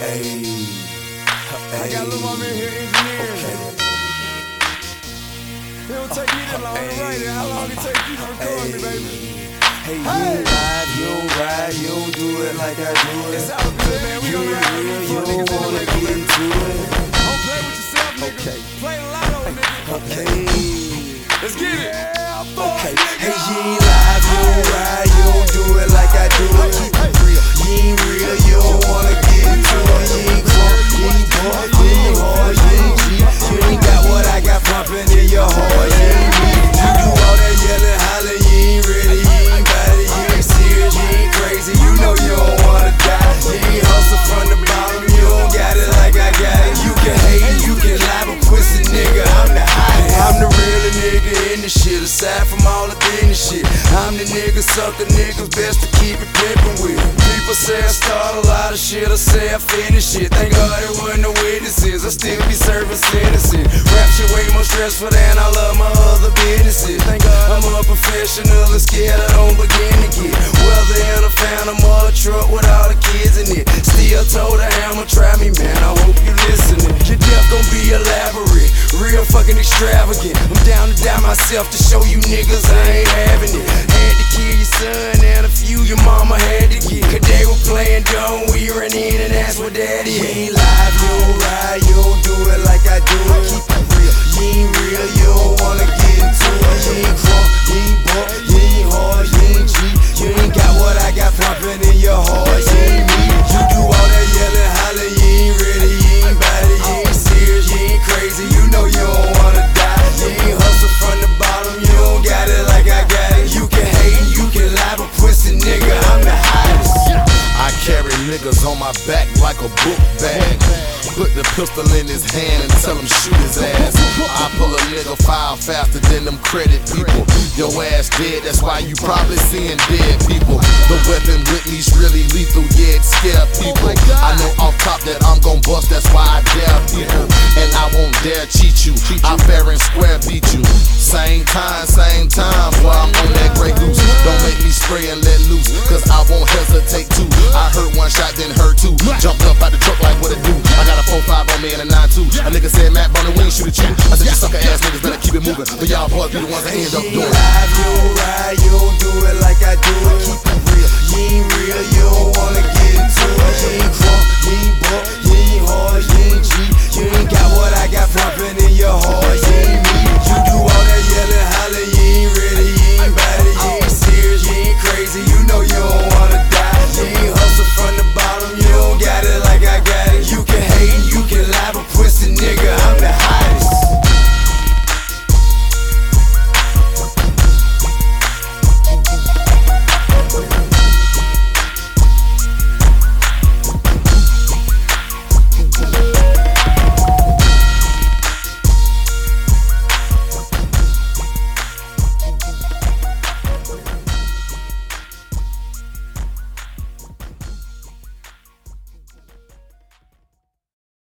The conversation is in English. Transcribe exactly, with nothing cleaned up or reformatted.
Hey, I got Lil Mama in here engineering. okay. It don't take me that long to write it. How long it take you to record me, baby? Hey, you don't ride, you don't ride, you don't do it like I do it. It's all good, man. We You gonna ride with real, you you fuck niggas don't wanna anyway, get baby. into it. Don't play with yourself, nigga. Okay. Play the lotto, nigga. Okay, Let's get it. Yeah, fuck, okay. nigga. Hey, you ain't live, you don't ride, you don't do it like I do it. You ain't real, you don't wanna get into it. You ain't crunk, you ain't buck, you ain't hard, you ain't cheap. You ain't got what I got pumping in your heart, you ain't me. You do all that yelling, hollering, you ain't ready, you ain't got it, you ain't serious, you ain't crazy. You know you don't wanna die. You ain't hustle from the bottom, you don't got it like I got it. You can hate and you can lie, but pussy nigga, I'm the hottest. I'm the realest nigga in the shit, aside from all the business shit. I'm the nigga, sucker niggas, best to keep it pimpin' with. People say I start a lot of shit, I say I finish it. Thank God there wasn't no witnesses, I still be serving sentences. Rap shit way more stressful than I love my other businesses. Thank God I'm a professional and scared I don't begin to get. Whether in a phantom or a truck with all the kids in it. Still told the hammer, try me man, I hope you listening. Your death gon' be elaborate, real fucking extravagant. I'm down to die myself to show you niggas I ain't having it. Had to kill your son and a few your mama had to get. Cause they were playing dumb, we ran in and that's what that is. You ain't live, you don't ride, you don't do it like I do it. Keep it real, you ain't real, you don't wanna get into it. You ain't crunk, you ain't buck, you ain't hard, you ain't cheap. You ain't got what I got pumping in your heart, you ain't me. You do all that yelling, hollering, you ain't ready, you ain't body, you ain't serious, you ain't crazy. You know you don't wanna die. You ain't hustle from the bottom, you don't got it like I got it. You can hate and you can lie, but pussy nigga, I'm the hottest. I carry niggas on my back like a book bag. Put the pistol in his hand and tell him shoot his ass. I pull a nigga file faster than them credit people. Your ass dead, that's why you probably seeing dead people. The weapon with me's really lethal, yeah, it scare people. I know off top that I'm gon' bust, that's why I dare people. And I won't dare cheat you, I fair and square beat you. Same time, same time, boy, I'm on that Grey Goose. Don't make me spray and let loose, cause I won't hesitate to. I heard one shot, then heard two. Jumped up out the truck like what it do. I got a four five on me and a nine two. A nigga said Matt Bonner, we ain't shoot at you. I said you sucker ass niggas better keep it moving, but y'all boys be the ones that end up You doing ain't live, you